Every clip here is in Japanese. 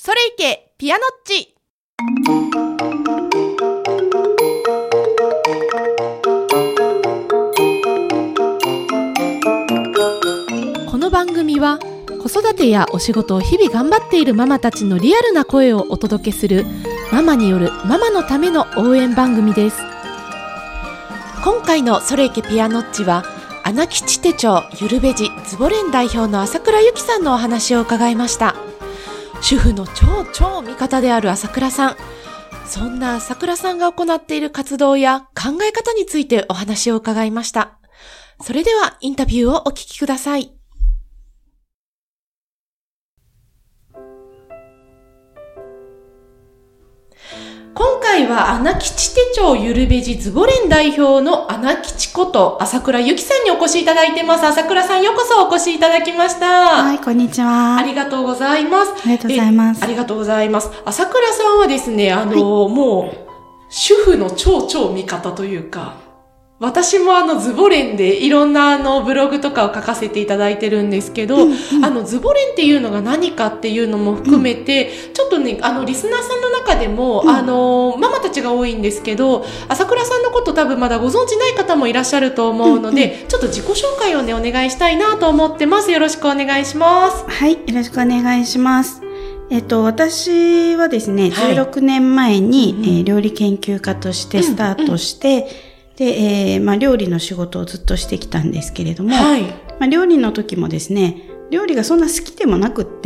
それいけピアノッチ。この番組は子育てやお仕事を日々頑張っているママたちのリアルな声をお届けするママによるママのための応援番組です。今回のそれいけピアノッチは穴吉手帳ゆるべじズボレン代表の朝倉由紀さんのお話を伺いました。主婦の超味方である朝倉さん、そんな朝倉さんが行っている活動や考え方についてお話を伺いました。それではインタビューをお聞きください。今回は穴吉手帳ゆるべじズボレン代表の穴吉こと朝倉由紀さんにお越しいただいてます。朝倉さん、ようこそお越しいただきました。 はい、こんにちは。 ありがとうございます。 ありがとうございます。 ありがとうございます。朝倉さんはですね、もう主婦の超味方というか、私もズボレンでいろんなブログとかを書かせていただいてるんですけど、ズボレンっていうのが何かっていうのも含めて、ちょっとね、リスナーさんの中でも、ママたちが多いんですけど、朝倉さんのこと多分まだご存知ない方もいらっしゃると思うので、ちょっと自己紹介をね、お願いしたいなと思ってます。よろしくお願いします。 はい、よろしくお願いします。私はですね、16年前に、料理研究家としてスタートして、で、料理の仕事をずっとしてきたんですけれども、料理の時もですね、料理がそんな好きでもなくって、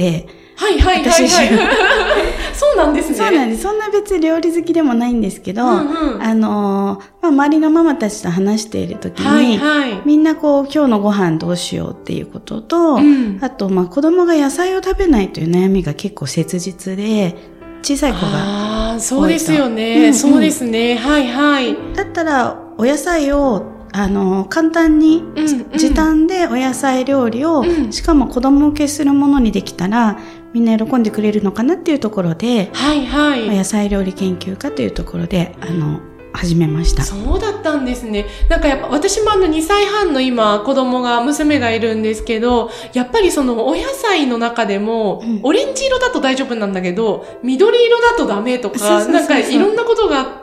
そうなんですね。 そうなんです。そんな別に料理好きでもないんですけど、周りのママたちと話している時に、みんな今日のご飯どうしようっていうことと、あと、子供が野菜を食べないという悩みが結構切実で、小さい子が多いと。 そうですよね。そうですね。 だったら、お野菜を、簡単に、時短でお野菜料理を、しかも子供受けするものにできたら、みんな喜んでくれるのかなっていうところで、お野菜料理研究家というところで、始めました。 そうだったんですね。なんかやっぱ私も2歳半の今娘がいるんですけど、やっぱりそのお野菜の中でも、オレンジ色だと大丈夫なんだけど、緑色だとダメとか、なんかいろんなことがあって、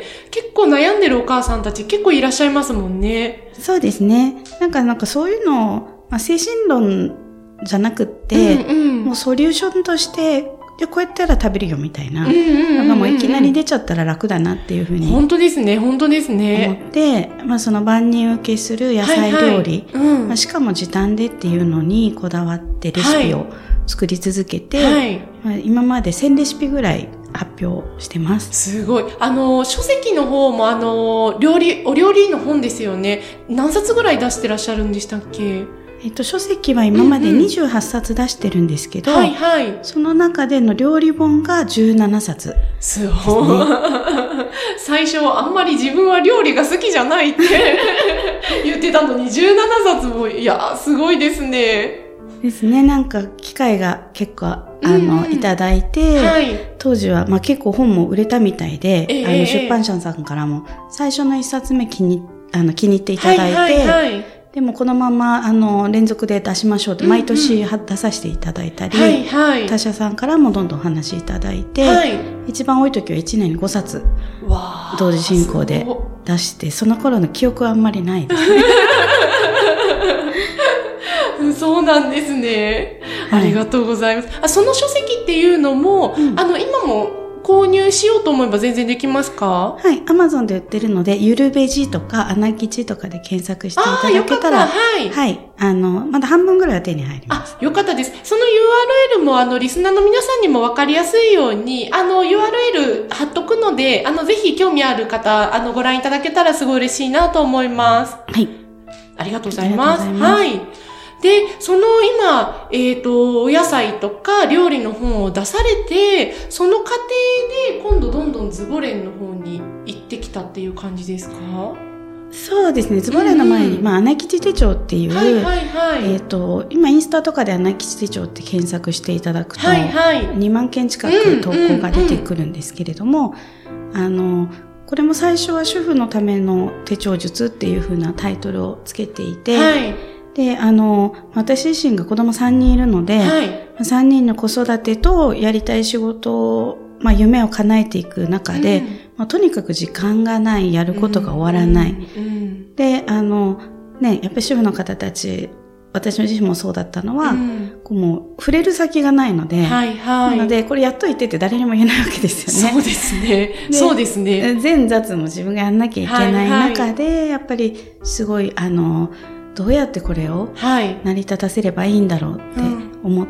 結構悩んでるお母さんたち結構いらっしゃいますもんね。 そうですね。なんかそういうのを、精神論じゃなくって、もうソリューションとして、で、こうやったら食べるよみたいな。もういきなり出ちゃったら楽だなっていうふうに。 本当ですね。 思って、その万人受けする野菜料理。しかも時短でっていうのにこだわってレシピを作り続けて、今まで1000レシピぐらい発表してます。 すごい。書籍の方もお料理の本ですよね。何冊ぐらい出してらっしゃるんでしたっけ？ 書籍は今まで28冊出してるんですけど、その中での料理本が17冊、ね。 すごい。最初あんまり自分は料理が好きじゃないって言ってたのに17冊も、いや、すごいですね。 ですね。なんか機会が結構、いただいて、当時は、結構本も売れたみたいで、出版社さんからも最初の1冊目気に入っていただいて、でもこのまま連続で出しましょうって毎年出させていただいたり、他社さんからもどんどんお話いただいて、一番多い時は1年に5冊同時進行で出して、その頃の記憶はあんまりないですね。そうなんですね。ありがとうございます。その書籍っていうのも、今も購入しようと思えば全然できますか？ はい、Amazon で売ってるので、ゆるべじとか穴吉とかで検索していただけたら、まだ半分ぐらいは手に入ります。 よかったです。その URL もリスナーの皆さんにもわかりやすいように、URL 貼っとくので、ぜひ興味ある方、ご覧いただけたらすごい嬉しいなと思います。 はい。 ありがとうございます。で、その今、お野菜とか料理の本を出されて、その過程で今度どんどんズボレンの方に行ってきたっていう感じですか？ そうですね。ズボレンの前に、穴吉手帳っていう、今インスタとかで穴吉手帳って検索していただくと、2万件近く投稿が出てくるんですけれども、これも最初は主婦のための手帳術っていう風なタイトルをつけていて、 で、私自身が子供3人いるので、3人の子育てとやりたい仕事を、夢を叶えていく中で、とにかく時間がない、やることが終わらない。で、やっぱり主婦の方たち、私自身もそうだったのは、もう触れる先がないので、なので、これやっといてって誰にも言えないわけですよね。 そうですね。そうですね。 全雑務自分がやんなきゃいけない中で、やっぱりすごい、どうやってこれを成り立たせればいいんだろうって思って、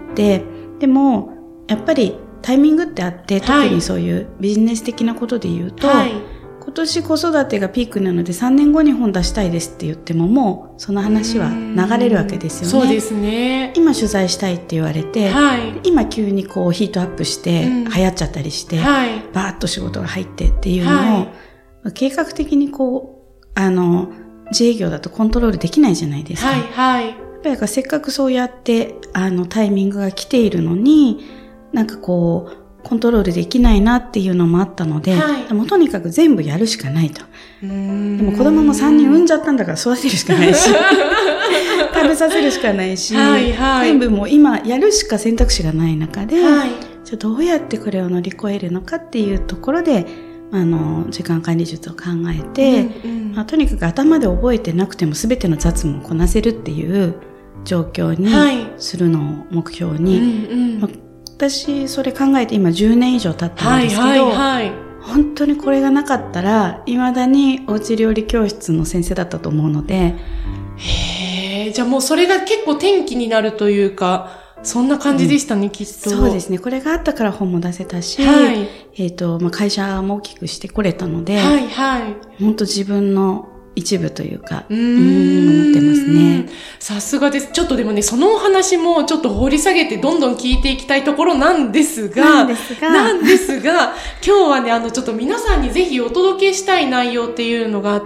でも、やっぱりタイミングってあって、特にそういうビジネス的なことで言うと、今年子育てがピークなので3年後に本出したいですって言ってももうその話は流れるわけですよね。 そうですね。 今取材したいって言われて、今急にこうヒートアップして流行っちゃったりして、バーッと仕事が入ってっていうのを、計画的にこう、自営業だとコントロールできないじゃないですか。やっぱりせっかくそうやってタイミングが来ているのに、なんかこう、コントロールできないなっていうのもあったので、でもとにかく全部やるしかないと。でも子供も3人産んじゃったんだから育てるしかないし、食べさせるしかないし、全部もう今やるしか選択肢がない中で、じゃあどうやってこれを乗り越えるのかっていうところで、時間管理術を考えて、とにかく頭で覚えてなくても全ての雑務をこなせるっていう状況にするのを目標に、私それ考えて今10年以上経ったんですけど、本当にこれがなかったら未だにおうち料理教室の先生だったと思うので。 じゃあもうそれが結構転機になるというか、そんな感じでしたね、きっと。 そうですね。これがあったから本も出せたし、会社も大きくしてこれたので、本当自分の一部というか、思ってますね。 さすがです。ちょっとでもね、そのお話もちょっと掘り下げてどんどん聞いていきたいところなんですが、今日はね、ちょっと皆さんにぜひお届けしたい内容っていうのがあって、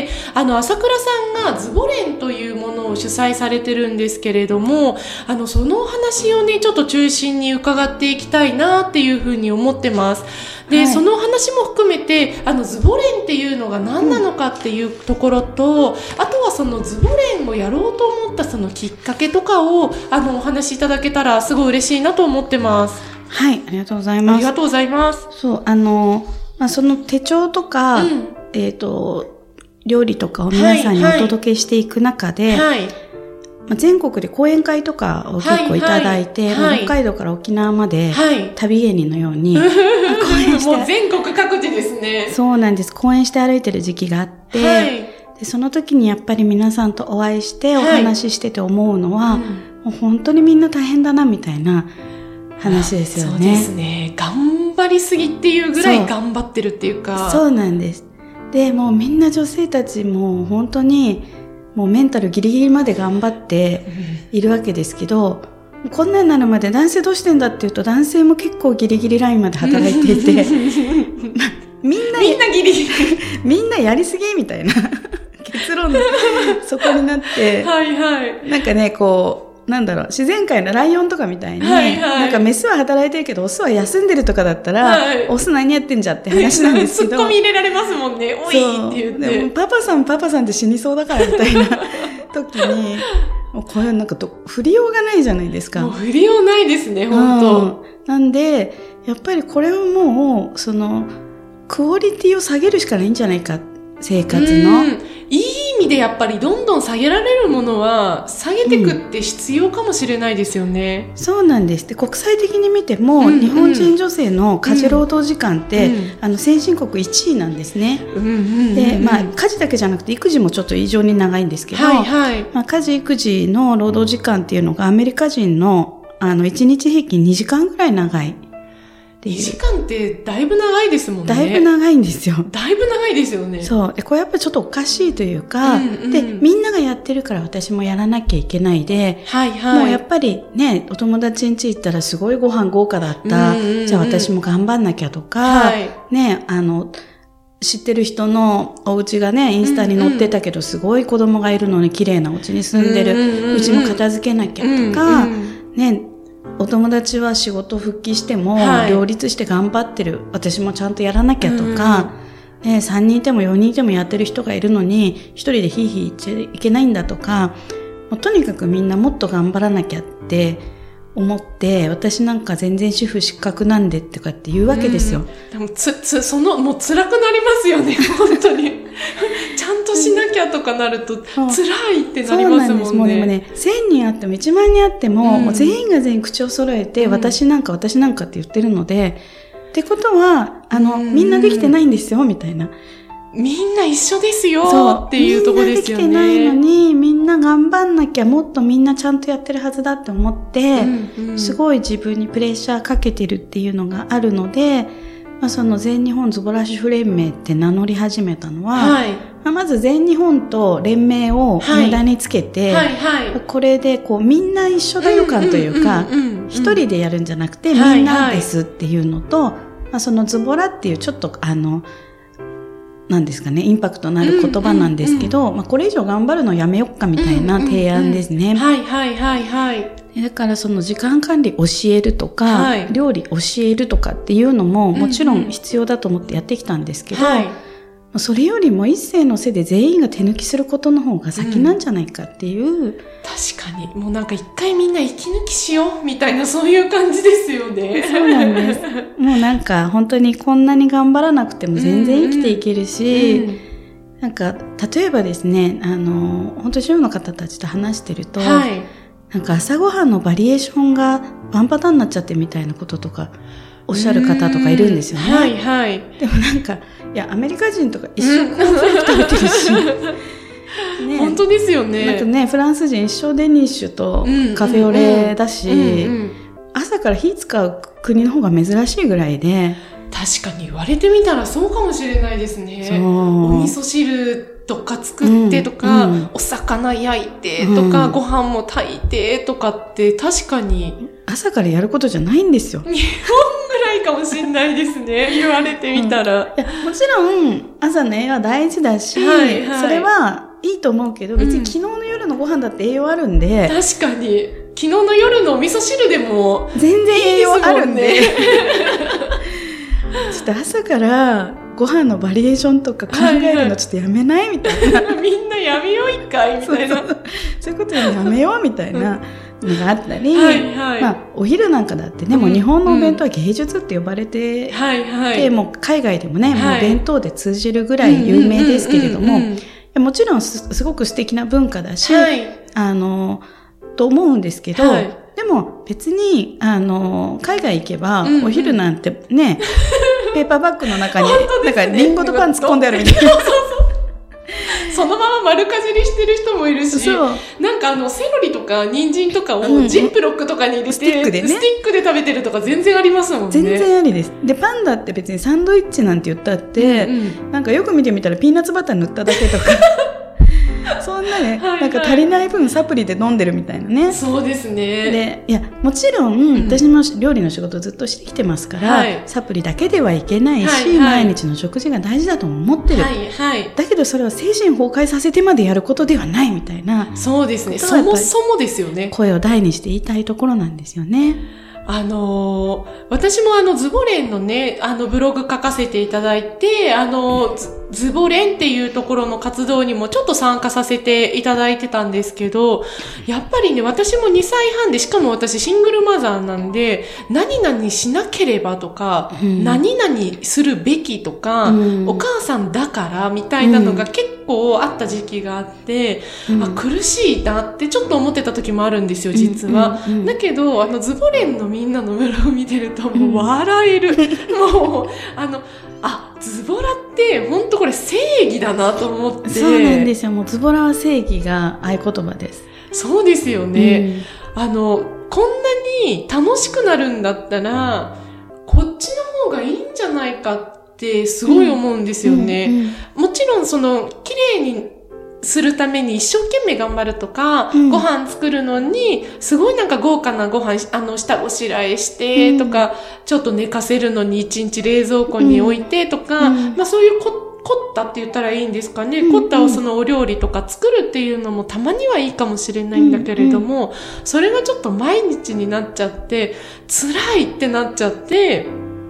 朝倉さんがズボレンというものを主催されてるんですけれども、そのお話をね、ちょっと中心に伺っていきたいなっていうふうに思ってます。で、その話も含めて、ズボレンっていうのが何なのかっていうところと、あとはそのズボレンをやろうと思ったそのきっかけとかを、お話しいただけたらすごい嬉しいなと思ってます。 はい、ありがとうございます。 ありがとうございます。 そう、その手帳とか、料理とかを皆さんにお届けしていく中で、全国で講演会とかを結構いただいて、北海道から沖縄まで、旅芸人のように、講演して。もう全国各地ですね。 そうなんです。講演して歩いてる時期があって、でその時にやっぱり皆さんとお会いしてお話ししてて思うのは、もう本当にみんな大変だなみたいな話ですよね。 そうですね。頑張りすぎっていうぐらい頑張ってるっていうか。 そうなんです。で、もうみんな女性たちも本当にもうメンタルギリギリまで頑張っているわけですけど、こんなになるまで男性どうしてんだっていうと男性も結構ギリギリラインまで働いていてみんなギリギリみんなやりすぎみたいな結論でそこになってなんかねこうなんだろう自然界のライオンとかみたいに、なんかメスは働いてるけどオスは休んでるとかだったら、オス何やってんじゃって話なんですけどツッコミ入れられますもんね。おいって言ってでもパパさんって死にそうだからみたいな時にもうこれなんか振りようがないじゃないですか。 もう振りようないですね本当、 なんでやっぱりこれをもうそのクオリティを下げるしかないんじゃないか生活のいい意味でやっぱりどんどん下げられるものは下げていくって必要かもしれないですよね、 そうなんです。で国際的に見ても、日本人女性の家事労働時間って、先進国1位なんですね、で、家事だけじゃなくて育児もちょっと異常に長いんですけど、家事育児の労働時間っていうのがアメリカ人の1日平均2時間ぐらい長い。 2時間ってだいぶ長いですもんね。 だいぶ長いんですよ。 だいぶ長いですよね。 そう。で、これやっぱりちょっとおかしいというか、で、みんながやってるから私もやらなきゃいけないで、もうやっぱりね、お友達ん家行ったらすごいご飯豪華だった。じゃあ私も頑張んなきゃとか、ね、知ってる人のお家がね、インスタに載ってたけど、すごい子供がいるのに綺麗なお家に住んでる。うちも片付けなきゃとか、ね、お友達は仕事復帰しても両立して頑張ってる、私もちゃんとやらなきゃとか、3人いても4人いてもやってる人がいるのに1人でヒーヒー言っちゃいけないんだとか、 もうとにかくみんなもっと頑張らなきゃって思って、私なんか全然主婦失格なんでとかって言うわけですよ。 でももう辛くなりますよね、本当に。ちゃんとしなきゃとかなると、辛いってなりますもんね。そうなんです。もうでもね、1000人あっても1万人あっても、もう全員が全員口を揃えて、私なんかって言ってるので、ってことは、みんなできてないんですよ、みたいな。 みんな一緒ですよっていうところですよね。 みんなできてないのに、みんな頑張んなきゃ、もっとみんなちゃんとやってるはずだって思って、すごい自分にプレッシャーかけてるっていうのがあるので、その全日本ズボラ主婦連盟って名乗り始めたのは、まず全日本と連盟を無駄につけて、これでこうみんな一緒だよ感というか、一人でやるんじゃなくてみんなですっていうのと、そのズボラっていうちょっとなんですかね、インパクトのある言葉なんですけど、これ以上頑張るのやめよっかみたいな提案ですね。だからその時間管理教えるとか、料理教えるとかっていうのももちろん必要だと思ってやってきたんですけど、それよりも一斉のせで全員が手抜きすることの方が先なんじゃないかっていう。 確かに。もうなんか一回みんな息抜きしようみたいなそういう感じですよね。 そうなんです。もうなんか本当にこんなに頑張らなくても全然生きていけるし、なんか例えばですね、本当主婦の方たちと話してると、なんか朝ごはんのバリエーションがワンパターンになっちゃってみたいなこととかおっしゃる方とかいるんですよね。でもなんか、いや、アメリカ人とか一生コーンフレーク食べてるし。 ね、本当ですよね。 なんかね、フランス人一生デニッシュとカフェオレだし、朝から火使う国の方が珍しいぐらいで。 確かに言われてみたらそうかもしれないですね。お味噌汁とか作ってとか、お魚焼いてとか、ご飯も炊いてとかって確かに。 朝からやることじゃないんですよ。 日本ぐらいかもしれないですね。言われてみたら。 いや、もちろん朝の栄養は大事だし、それはいいと思うけど、別に昨日の夜のご飯だって栄養あるんで。 確かに。昨日の夜のお味噌汁でも全然栄養あるんで。ちょっと朝からご飯のバリエーションとか考えるのちょっとやめないみたいな。 みんなやめよう一回みたいな。 そういうことやめようみたいなのがあったり、お昼なんかだってね、もう日本のお弁当は芸術って呼ばれてて、もう海外でもね、もう弁当で通じるぐらい有名ですけれども、もちろんすごく素敵な文化だし、と思うんですけど、でも別に、海外行けば、お昼なんてね、ペーパーバッグの中に、なんかリンゴとパン突っ込んであるみたいな。 そのまま丸かじりしてる人もいるし、なんかセロリとか人参とかをジップロックとかに入れて、スティックで食べてるとか全然ありますもんね。 全然ありです。で、パンダって別にサンドイッチなんて言ったって、なんかよく見てみたらピーナッツバター塗っただけとか。そんなね、なんか足りない分サプリで飲んでるみたいなね。 そうですね。 で、いや、もちろん、私も料理の仕事ずっとしてきてますから、サプリだけではいけないし、毎日の食事が大事だと思ってる。だけどそれは精神崩壊させてまでやることではないみたいな。 そうですね。そもそもですよね。 声を大にして言いたいところなんですよね。 私もズボ連のね、ブログ書かせていただいて、ズボ連っていうところの活動にもちょっと参加させていただいてたんですけど、やっぱりね、私も2歳半で、しかも私シングルマザーなんで、何々しなければとか、何々するべきとか、お母さんだからみたいなのが結構あった時期があって、苦しいなってちょっと思ってた時もあるんですよ、実は。だけど、ズボ連のみんなのブログ見てるともう笑える。もう、ズボラって本当これ正義だなと思って。 そうなんですよ。もうズボラは正義が合言葉です。 そうですよね。こんなに楽しくなるんだったら、こっちの方がいいんじゃないかってすごい思うんですよね。もちろん綺麗にするために一生懸命頑張るとか、ご飯作るのに、すごいなんか豪華なご飯、下ごしらえしてとか、ちょっと寝かせるのに1日冷蔵庫に置いてとか、そういう凝ったって言ったらいいんですかね。凝ったお料理とか作るっていうのもたまにはいいかもしれないんだけれども、それがちょっと毎日になっちゃって、辛いってなっちゃって、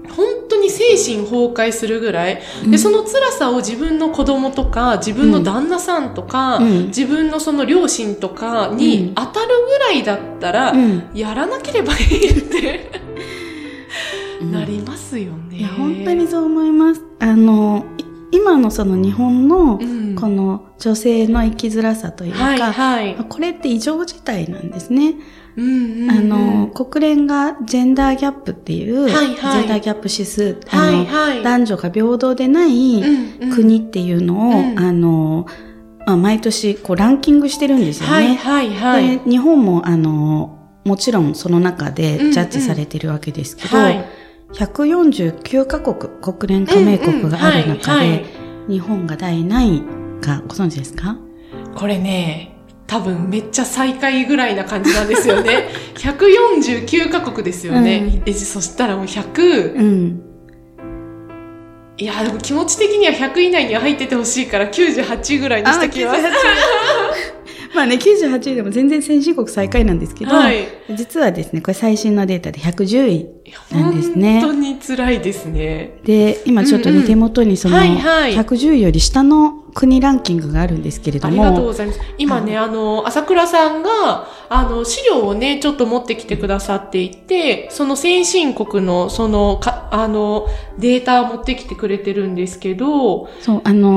本当に精神崩壊するぐらい、でその辛さを自分の子供とか自分の旦那さんとか、自分のその両親とかに当たるぐらいだったら、やらなければいいってなりますよね。 いや本当にそう思います。今のその日本のこの女性の生きづらさというか、これって異常事態なんですね。国連がジェンダーギャップっていう、ジェンダーギャップ指数、男女が平等でない国っていうのを、毎年こうランキングしてるんですよね。で、日本ももちろんその中でジャッジされてるわけですけど、149カ国、国連加盟国がある中で、日本が第何位かご存知ですか？ これね、多分めっちゃ最下位ぐらいな感じなんですよね。149カ国ですよね。そしたらもう100、いや、でも気持ち的には100以内には入っててほしいから98ぐらいにしてきます。 まあね、98位でも全然先進国最下位なんですけど、実はですね、これ最新のデータで110位なんですね。 本当に辛いですね。 で、今ちょっとね、手元にその110位より下の国ランキングがあるんですけれども。 ありがとうございます。今ね、朝倉さんが、資料をね、ちょっと持ってきてくださっていて、その先進国の、データを持ってきてくれてるんですけど。 そう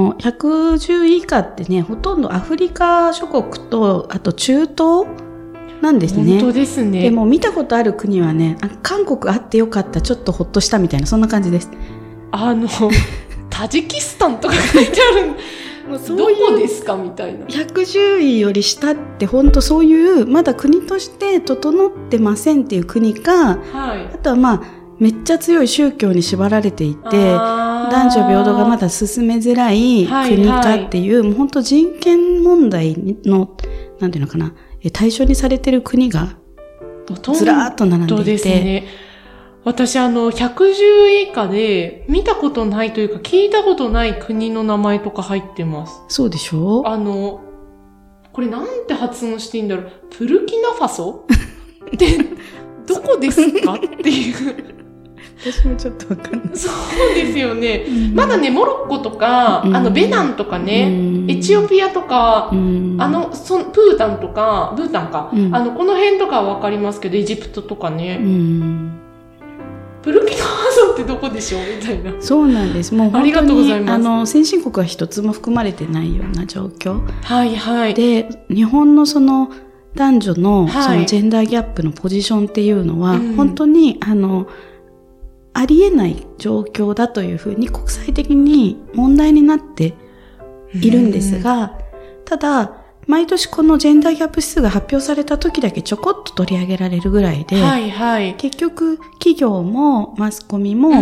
、110位以下ってね、ほとんどアフリカ諸国と、あと中東なんですね。 本当ですね。 でも見たことある国はね、韓国あってよかった、ちょっとほっとしたみたいな、そんな感じです。 タジキスタンとか書いてある。もうどこですかみたいな。 110位より下って本当そういうまだ国として整ってませんっていう国か、あとはまあめっちゃ強い宗教に縛られていて男女平等がまだ進めづらい国かっていう、もう本当人権問題のなんていうのかな、対象にされてる国がずらーっと並んでいて、 ですね。私110以下で見たことないというか聞いたことない国の名前とか入ってます。 そうでしょ？ これなんて発音していいんだろう。プルキナファソってどこですかっていう。 私もちょっとわかんない。 そうですよね。まだね、モロッコとか、ベナンとかね、エチオピアとか、プータンとか、ブータンか、この辺とかはわかりますけど、エジプトとかね。プルキナファソってどこでしょうみたいな。 そうなんです。もう本当にありがとうございます。先進国は一つも含まれてないような状況。 はいはい。 で、日本のその男女のそのジェンダーギャップのポジションっていうのは、本当にありえない状況だというふうに国際的に問題になっているんですが、ただ毎年このジェンダーギャップ指数が発表された時だけちょこっと取り上げられるぐらいで、結局企業もマスコミも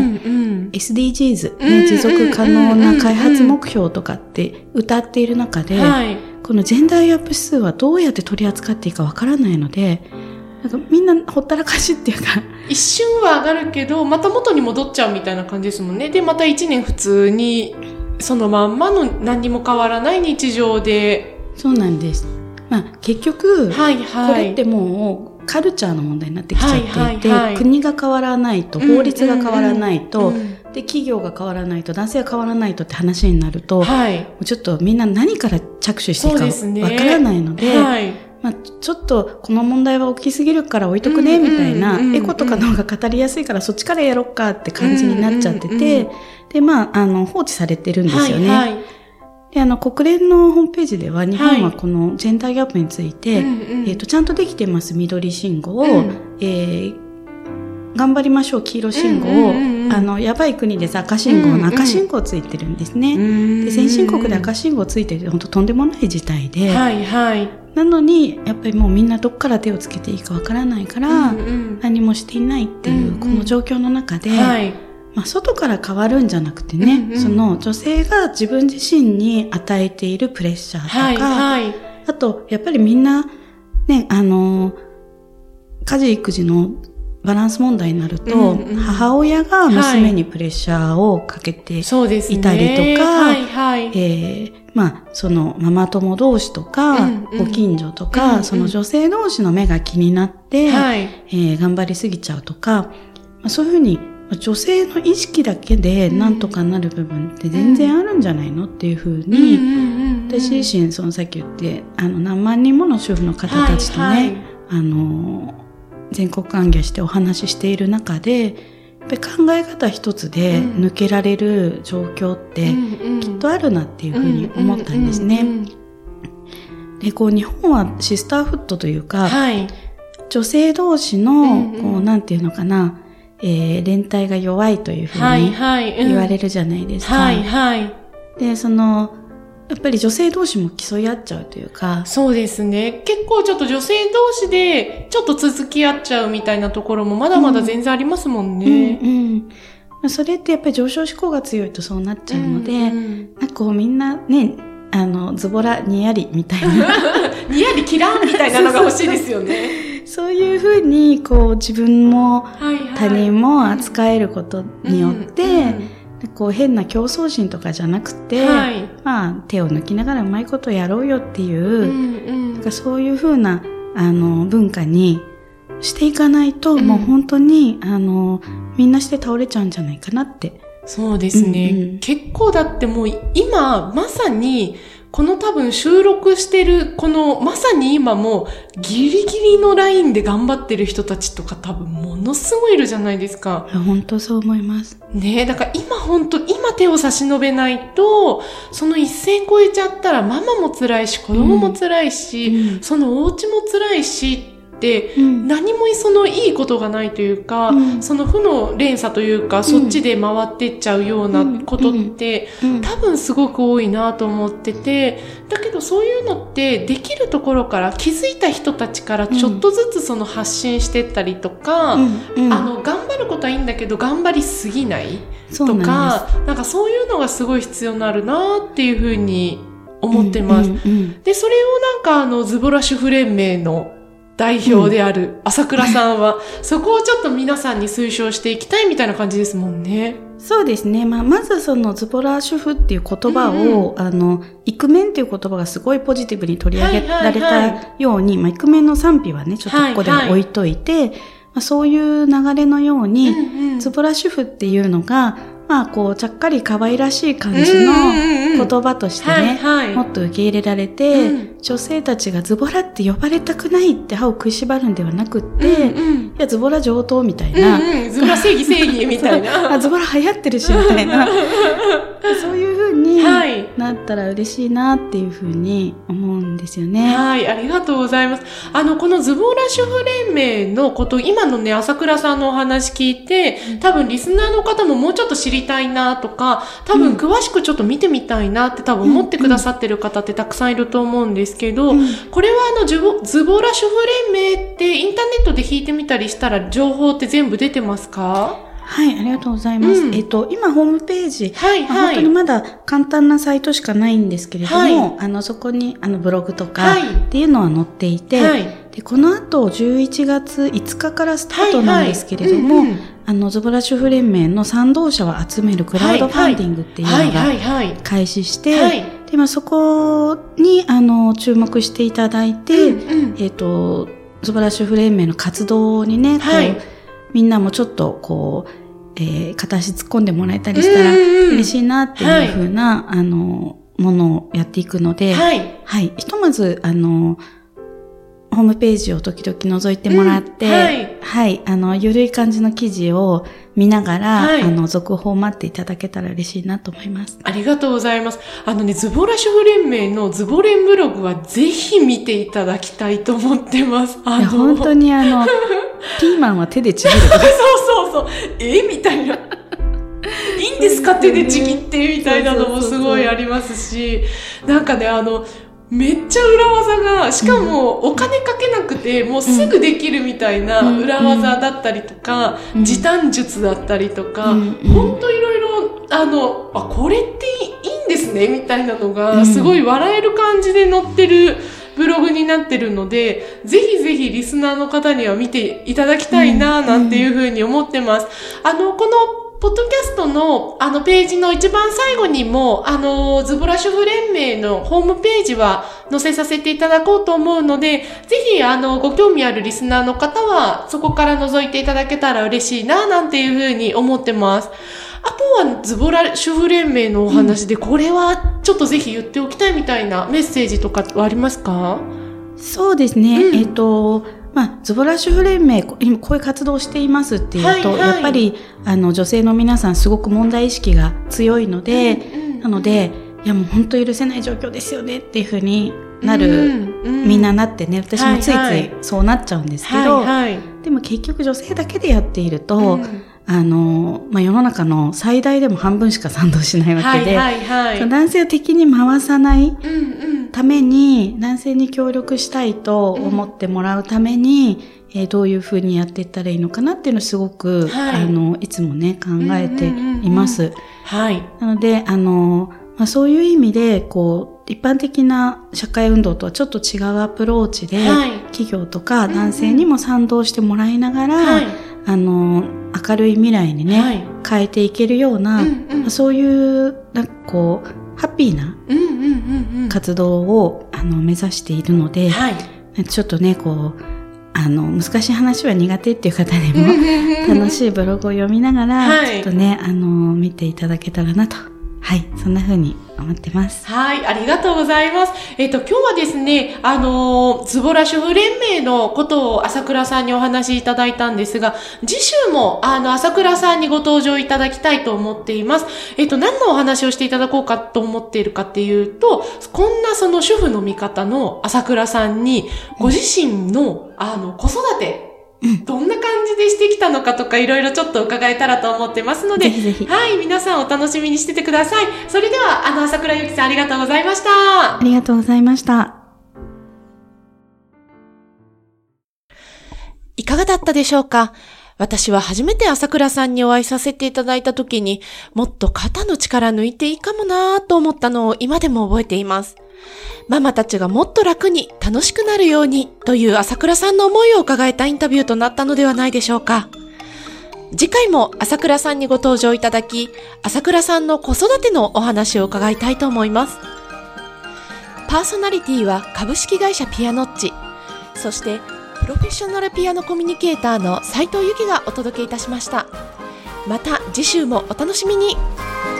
SDGs、持続可能な開発目標とかって歌っている中で、このジェンダーギャップ指数はどうやって取り扱っていいかわからないので、なんかみんなほったらかしっていうか一瞬は上がるけどまた元に戻っちゃうみたいな感じですもんね。でまた1年普通にそのまんまの何にも変わらない日常で。 そうなんです。まあ結局、これってもうカルチャーの問題になってきちゃっていて、国が変わらないと、法律が変わらないと、で企業が変わらないと、男性が変わらないとって話になると、もうちょっとみんな何から着手していいかわからないので、まあ、ちょっとこの問題は大きすぎるから置いとくねみたいな、エコとかの方が語りやすいからそっちからやろっかって感じになっちゃってて、でまあ放置されてるんですよね。で国連のホームページでは日本はこのジェンダーギャップについて、ちゃんとできてます緑信号を、頑張りましょう黄色信号を、やばい国です赤信号の赤信号ついてるんですね。で先進国で赤信号ついてる本当とんでもない事態で、なのにやっぱりもうみんなどっから手をつけていいかわからないから、何もしていないっていうこの状況の中で、まあ、外から変わるんじゃなくてね、その女性が自分自身に与えているプレッシャーとか、あとやっぱりみんなね家事育児のバランス問題になると、母親が娘にプレッシャーをかけていたりとか、まあ、そのママ友同士とか、ご近所とか、その女性同士の目が気になって、頑張りすぎちゃうとか、まあ、そういうふうに女性の意識だけでなんとかなる部分って全然あるんじゃないのっていうふうに、私自身さっき言って何万人もの主婦の方たちとね、全国行脚してお話ししている中で、やっぱり考え方一つで抜けられる状況ってきっとあるなっていうふうに思ったんですね。で、日本はシスターフットというか、女性同士の、なんていうのかな、連帯が弱いというふうに言われるじゃないですか。で、やっぱり女性同士も競い合っちゃうというか。 そうですね。結構ちょっと女性同士でちょっと続き合っちゃうみたいなところもまだまだ全然ありますもんね。 それってやっぱり上昇志向が強いとそうなっちゃうので、みんなね、ズボラにやりみたいな。 にやりキランみたいなのが欲しいですよね。 そういうふうに、自分も他人も扱えることによって、変な競争心とかじゃなくて、手を抜きながらうまいことやろうよっていう、そういうふうな、文化にしていかないと、もう本当に、みんなして倒れちゃうんじゃないかなって。 そうですね。結構だってもう今、まさに、この多分収録してる、まさに今もギリギリのラインで頑張ってる人たちとか多分ものすごいいるじゃないですか。 本当そう思います。 ねえ、だから今手を差し伸べないと、その一線越えちゃったらママも辛いし、子供も辛いし、そのお家も辛いし、何もいいことがないというか、その負の連鎖というか、そっちで回ってっちゃうようなことって、多分すごく多いなと思ってて、だけどそういうのってできるところから気づいた人たちからちょっとずつ発信してったりとか、頑張ることはいいんだけど頑張りすぎないとか、なんかそういうのがすごい必要になるなっていうふうに思ってます。で、それをズボラ主婦連盟の代表である朝倉さんは、そこをちょっと皆さんに推奨していきたいみたいな感じですもんね。 そうですね。まずズボラ主婦っていう言葉を、イクメンっていう言葉がすごいポジティブに取り上げられたように、イクメンの賛否はね、ちょっとここでは置いといて、そういう流れのように、ズボラ主婦っていうのが、ちゃっかり可愛らしい感じの言葉としてね、もっと受け入れられて、女性たちがズボラって呼ばれたくないって歯を食いしばるんではなくって、いや、ズボラ上等みたいな。 ズボラ正義みたいな。 ズボラ流行ってるし、みたいな。そういう風になったら嬉しいなっていう風に思うんですよね。 はい、ありがとうございます。このズボラ主婦連盟のこと、今のね、朝倉さんのお話聞いて、多分リスナーの方ももうちょっと知りたいなとか、多分詳しくちょっと見てみたいなって多分思ってくださってる方ってたくさんいると思うんですけど、これはズボラ主婦連盟ってインターネットで引いてみたりしたら情報って全部出てますか？ はい、ありがとうございます。今ホームページ、本当にまだ簡単なサイトしかないんですけれども、そこにブログとかっていうのは載っていて、で、この後11月5日からスタートなんですけれども、ズボラ主婦連盟の賛同者を集めるクラウドファンディングっていうのが開始して、で、そこに注目していただいて、ズボラ主婦連盟の活動にね、みんなもちょっと片足突っ込んでもらえたりしたら嬉しいなっていう風な、ものをやっていくので、ひとまず、ホームページを時々覗いてもらって、ゆるい感じの記事を見ながら、続報を待っていただけたら嬉しいなと思います。 ありがとうございます。ズボラ主婦連盟のズボ連ブログはぜひ見ていただきたいと思ってます。 本当にピーマンは手でちぎる。 そう。みたいな。いいんですか手でちぎってみたいなのもすごいありますし、なんかね、めっちゃ裏技が、しかもお金かけなくて、もうすぐできるみたいな裏技だったりとか、時短術だったりとか、ほんといろいろ、これっていいんですねみたいなのが、すごい笑える感じで載ってるブログになってるので、ぜひぜひリスナーの方には見ていただきたいな、なんていうふうに思ってます。このポッドキャストのページの一番最後にも、ズボラ主婦連盟のホームページは載せさせていただこうと思うので、ぜひご興味あるリスナーの方はそこから覗いていただけたら嬉しいな、なんていうふうに思ってます。あとはズボラ主婦連盟のお話で、これはちょっとぜひ言っておきたいみたいなメッセージとかはありますか？ そうですね。ズボラ主婦連盟、今こういう活動をしていますっていうと、やっぱり、女性の皆さんすごく問題意識が強いので、なので、いやもう本当許せない状況ですよねっていうふうになる、みんななってね、私もついついそうなっちゃうんですけど、でも結局女性だけでやっていると、世の中の最大でも半分しか賛同しないわけで、男性を敵に回さないために、男性に協力したいと思ってもらうために、どういうふうにやっていったらいいのかなっていうのをすごく、いつもね、考えています。なので、そういう意味で、一般的な社会運動とはちょっと違うアプローチで、企業とか男性にも賛同してもらいながら、明るい未来にね、変えていけるような、そういう、ハッピーな活動を目指しているので、ちょっとね、難しい話は苦手っていう方にも、楽しいブログを読みながら、ちょっとね、見ていただけたらなと。そんな風に思ってます。 ありがとうございます。今日はですね、ズボラ主婦連盟のことを朝倉さんにお話しいただいたんですが、次週も朝倉さんにご登場いただきたいと思っています。何のお話をしていただこうかと思っているかっていうと、こんなその主婦の味方の朝倉さんに、ご自身の子育て、どんな感じでしてきたのかとかいろいろちょっと伺えたらと思ってますので、 ぜひぜひ。 皆さんお楽しみにしててください。それでは、朝倉ゆきさんありがとうございました。 ありがとうございました。 いかがだったでしょうか？私は初めて朝倉さんにお会いさせていただいたときに、もっと肩の力抜いていいかもなぁと思ったのを今でも覚えています。ママたちがもっと楽に楽しくなるようにという朝倉さんの思いを伺えたインタビューとなったのではないでしょうか。次回も朝倉さんにご登場いただき、朝倉さんの子育てのお話を伺いたいと思います。パーソナリティは株式会社ピアノッチ、そしてプロフェッショナルピアノコミュニケーターの斉藤由紀がお届けいたしました。また次週もお楽しみに。